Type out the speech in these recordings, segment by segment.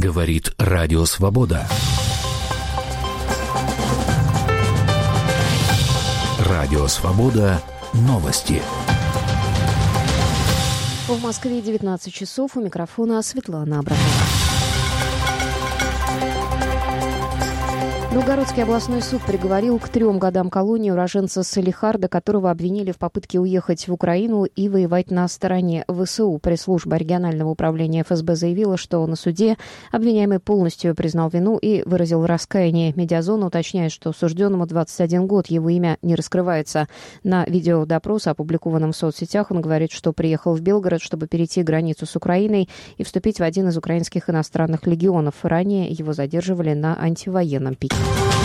Говорит Радио Свобода. Радио Свобода. Новости. В Москве 19 часов. У микрофона Светлана Абрамова. Новгородский областной суд приговорил к 3 годам колонии уроженца Салехарда, которого обвинили в попытке уехать в Украину и воевать на стороне ВСУ. Пресс-служба регионального управления ФСБ заявила, что на суде обвиняемый полностью признал вину и выразил раскаяние. Медиазона уточняет, что осужденному 21 год, его имя не раскрывается. На видеодопросе, опубликованном в соцсетях, он говорит, что приехал в Белгород, чтобы перейти границу с Украиной и вступить в один из украинских иностранных легионов. Ранее его задерживали на антивоенном пике.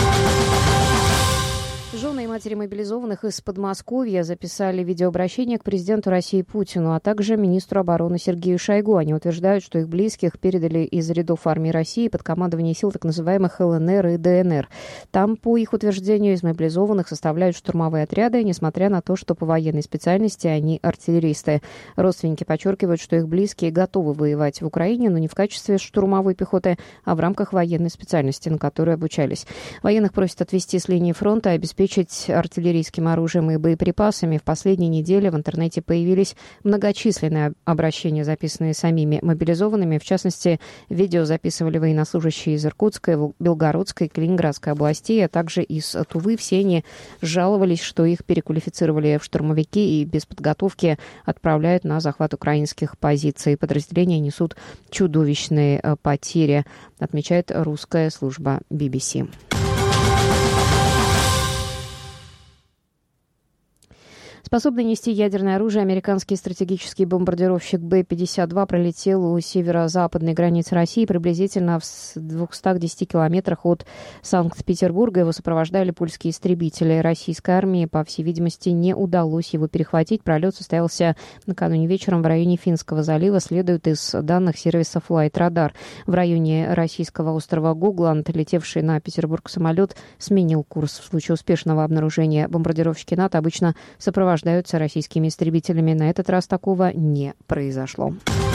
Жены и матери мобилизованных из Подмосковья записали видеообращение к президенту России Путину, а также министру обороны Сергею Шойгу. Они утверждают, что их близких передали из рядов армии России под командование сил так называемых ЛНР и ДНР. Там, по их утверждению, из мобилизованных составляют штурмовые отряды, несмотря на то, что по военной специальности они артиллеристы. Родственники подчеркивают, что их близкие готовы воевать в Украине, но не в качестве штурмовой пехоты, а в рамках военной специальности, на которой обучались. Военных просят отвести с линии фронта и обеспечить артиллерийским оружием и боеприпасами. В последние недели в интернете появились многочисленные обращения, записанные самими мобилизованными. В частности, видео записывали военнослужащие из Иркутской, Белгородской, Калининградской областей, а также из Тувы. Все они жаловались, что их переквалифицировали в штурмовики и без подготовки отправляют на захват украинских позиций. Подразделения несут чудовищные потери, отмечает русская служба BBC. Способный нести ядерное оружие, американский стратегический бомбардировщик Б-52 пролетел у северо-западной границы России приблизительно в 210 километрах от Санкт-Петербурга. Его сопровождали польские истребители. Российской армии, по всей видимости, не удалось его перехватить. Пролет состоялся накануне вечером в районе Финского залива, следует из данных сервиса Flight Radar. В районе российского острова Гогланд летевший на Петербург самолет сменил курс. В случае успешного обнаружения бомбардировщики НАТО обычно сопровождаются российскими истребителями. На этот раз такого не произошло.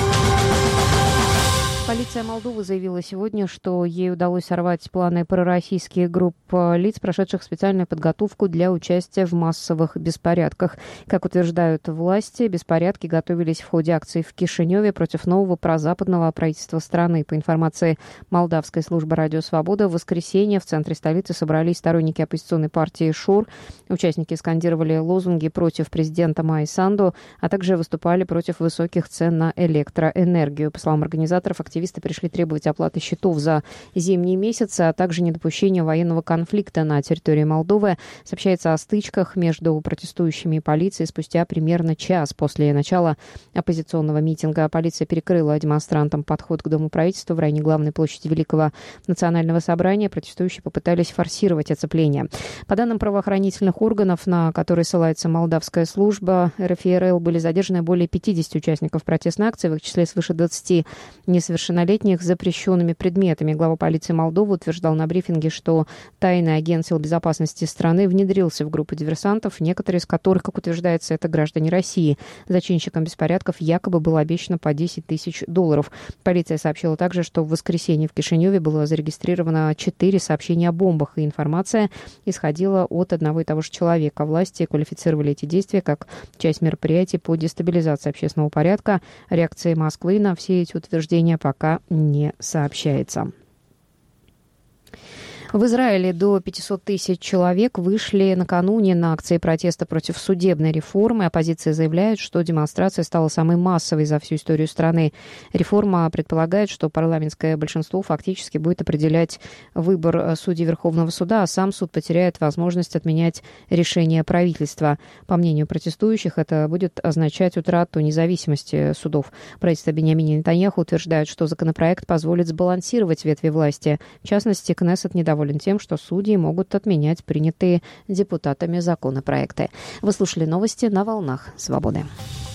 Полиция Молдовы заявила сегодня, что ей удалось сорвать планы пророссийских групп лиц, прошедших специальную подготовку для участия в массовых беспорядках. Как утверждают власти, беспорядки готовились в ходе акции в Кишиневе против нового прозападного правительства страны. По информации молдавской службы «Радио Свобода», в воскресенье в центре столицы собрались сторонники оппозиционной партии ШУР. Участники скандировали лозунги против президента Майи Санду, а также выступали против высоких цен на электроэнергию. По словам организаторов, активисты пришли требовать оплаты счетов за зимние месяцы, а также недопущения военного конфликта на территории Молдовы. Сообщается о стычках между протестующими и полицией спустя примерно час после начала оппозиционного митинга. Полиция перекрыла демонстрантам подход к Дому правительства в районе главной площади Великого национального собрания. Протестующие попытались форсировать оцепление. По данным правоохранительных органов, на которые ссылается молдавская служба РФРЛ, были задержаны более 50 участников протестной акции, в их числе свыше 20 несовершеннолетних с запрещенными предметами. Глава полиции Молдовы утверждал на брифинге, что тайный агент сил безопасности страны внедрился в группу диверсантов, некоторые из которых, как утверждается, это граждане России. Зачинщикам беспорядков якобы было обещано по $10 тысяч. Полиция сообщила также, что в воскресенье в Кишиневе было зарегистрировано 4 сообщения о бомбах, и информация исходила от одного и того же человека. Власти квалифицировали эти действия как часть мероприятий по дестабилизации общественного порядка. Реакции Москвы на все эти утверждения пока не сообщается. В Израиле до 500 тысяч человек вышли накануне на акции протеста против судебной реформы. Оппозиция заявляет, что демонстрация стала самой массовой за всю историю страны. Реформа предполагает, что парламентское большинство фактически будет определять выбор судей Верховного суда, а сам суд потеряет возможность отменять решение правительства. По мнению протестующих, это будет означать утрату независимости судов. Правительство Биньямина Нетаньяху утверждает, что законопроект позволит сбалансировать ветви власти. В частности, Кнессет недоволен тем, что судьи могут отменять принятые депутатами законопроекты. Вы слушали новости на «Волнах Свободы».